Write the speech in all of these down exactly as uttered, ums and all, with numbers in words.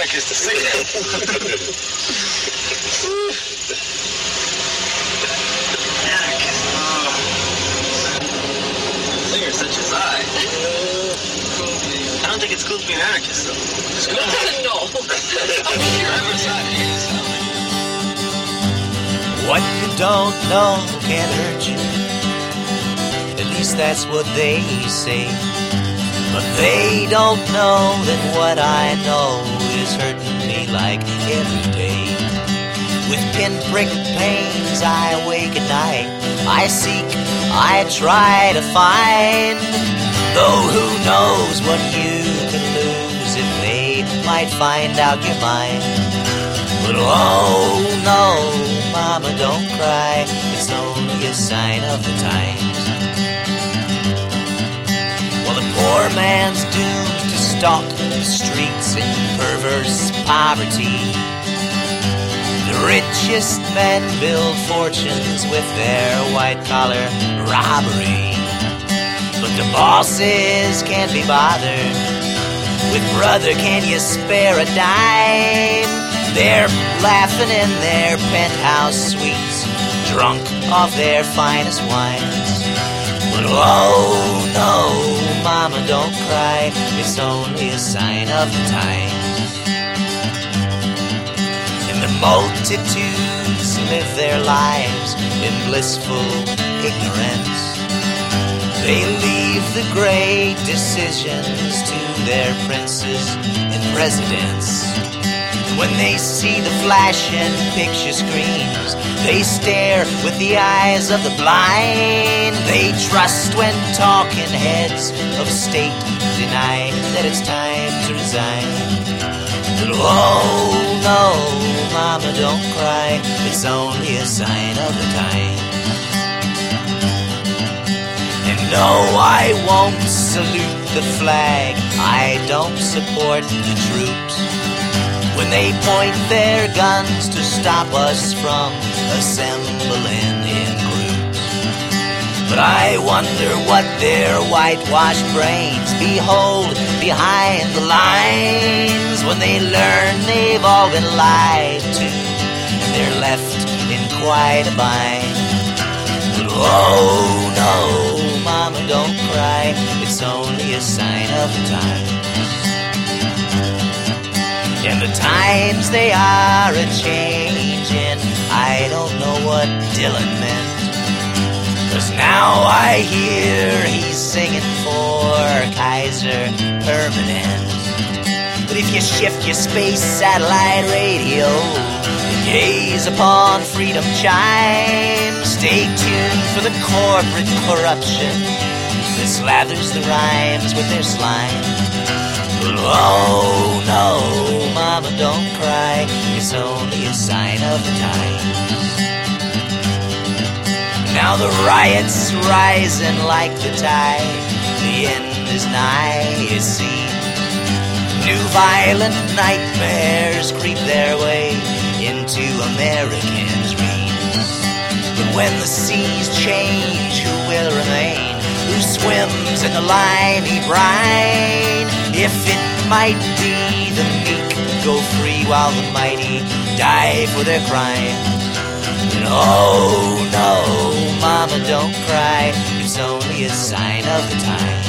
anarchist to sing it. Anarchist. Oh. Singer such as I. I don't think it's cool to be an anarchist, though. It's cool. No. I'm sure everyone is. What you don't know can hurt you. At least that's what they say. But they don't know that what I know is hurting me like every day. With pinprick pains I wake at night. I seek, I try to find. Though who knows what you can lose if they might find out you're mine. But oh no, mama, don't cry. It's only a sign of the times. Well, the poor man's doomed to stalk the streets in perverse poverty. The richest men build fortunes with their white-collar robbery. But the bosses can't be bothered with, brother, can you spare a dime? They're laughing in their penthouse suites, drunk off their finest wines. But oh no, mama, don't cry. It's only a sign of the times. And the multitudes live their lives in blissful ignorance. They leave the great decisions to their princes and presidents. When they see the flashing picture screens, they stare with the eyes of the blind. They trust when talking heads of state deny that it's time to resign. But oh no, mama, don't cry. It's only a sign of the times. And no, I won't salute the flag. I don't support the troops when they point their guns to stop us from assembling in groups. But I wonder what their whitewashed brains behold behind the lines when they learn they've all been lied to and they're left in quite a bind. But oh no, mama, don't cry. It's only a sign of the times. And the times they are a-changin'. I don't know what Dylan meant, 'cause now I hear he's singing for Kaiser Permanent. But if you shift your space satellite radio and gaze upon freedom chimes, stay tuned for the corporate corruption that slathers the rhymes with their slime. But oh no, mama, don't cry. It's only a sign of the times. Now the riot's rising like the tide. The end is nigh, it seems. New violent nightmares creep their way into American dreams. But when the seas change, who will remain? Who swims in the limey brine? If it might be the meek go free while the mighty die for their crimes. And oh no, mama, don't cry. It's only a sign of the times.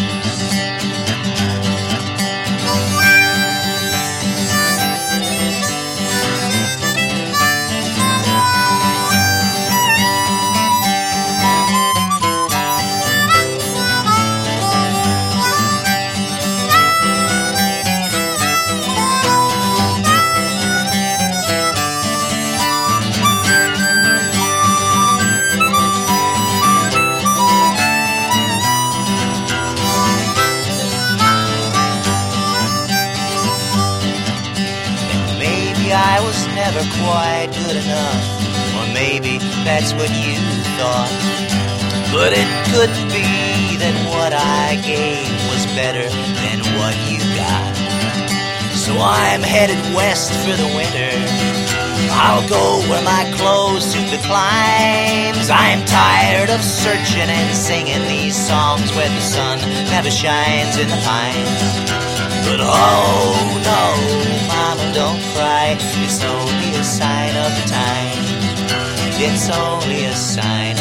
I was never quite good enough, or maybe that's what you thought. But it could be that what I gave was better than what you got. So I'm headed west for the winter. I'll go where my clothes suit the climbs. I'm tired of searching and singing these songs where the sun never shines in the pines. But oh no, mama, don't time. It's only a sign